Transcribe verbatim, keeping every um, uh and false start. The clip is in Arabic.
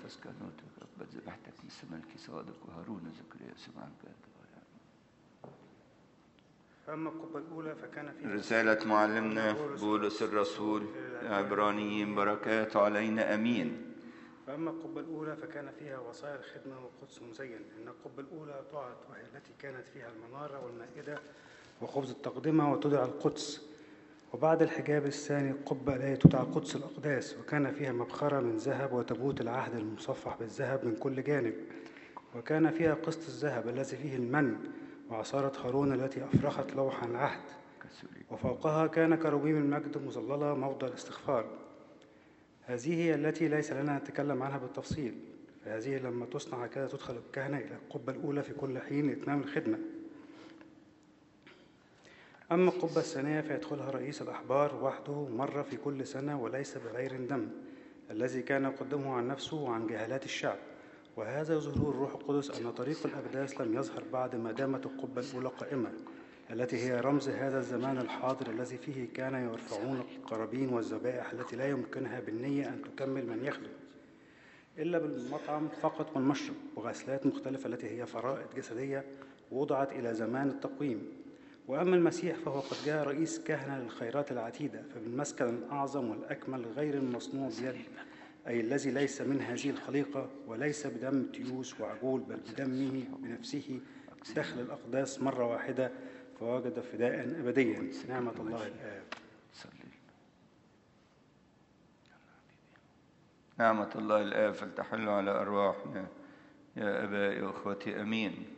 قدس كهنوتك أقبل ذبيحتك مثل ملكي صادق وهارون زكريا سمعان كاتب. فأما القبة الأولى فكان فيها رسالة معلمنا بولس الرسول عبرانيين بركاته علينا أمين. فأما القبة الأولى فكان فيها وصايا الخدمة والقدس مزين. إن القبة الأولى طاعت وهي التي كانت فيها المنارة والمائدة وخبز التقدمة وتدعى القدس. وبعد الحجاب الثاني القبة التي تدعى قدس الأقداس، وكان فيها مبخرة من ذهب وتابوت العهد المصفح بالذهب من كل جانب. وكان فيها قسط الذهب الذي فيه المن، وعصارة هارون التي أفرخت لوحا العهد. وفوقها كان كروبيم المجد مظللة موضع الاستغفار. هذه هي التي ليس لنا أن نتكلم عنها بالتفصيل، فهذه لما تصنع كذا تدخل الكهنة إلى القبة الأولى في كل حين لإتمام الخدمة. أما القبة الثانية فيدخلها رئيس الأحبار وحده مرة في كل سنة وليس بغير دم، الذي كان يقدمه عن نفسه وعن جهالات الشعب. وهذا ظهور الروح القدس أن طريق الأقداس لم يظهر بعد ما دامت القبة الأولى قائمة، التي هي رمز هذا الزمان الحاضر الذي فيه كان يرفعون القرابين والذبائح التي لا يمكنها بالنية أن تكمل من يخدم إلا بالمطعم فقط والمشرب وغسلات مختلفة التي هي فرائض جسدية وضعت إلى زمان التقويم. وأما المسيح فهو قد جاء رئيس كهنة للخيرات العتيدة، فبالمسكن الأعظم والأكمل غير المصنوع بيد، أي الذي ليس من هذه الخليقة وليس بدم تيوس وعجول، بل بدمه بنفسه دخل الأقداس مرة واحدة فوجد فداء أبديا. نعمة الله الآب. نعمة الله الآب فلتحل على أرواحنا يا أبائي وأخوتي أمين.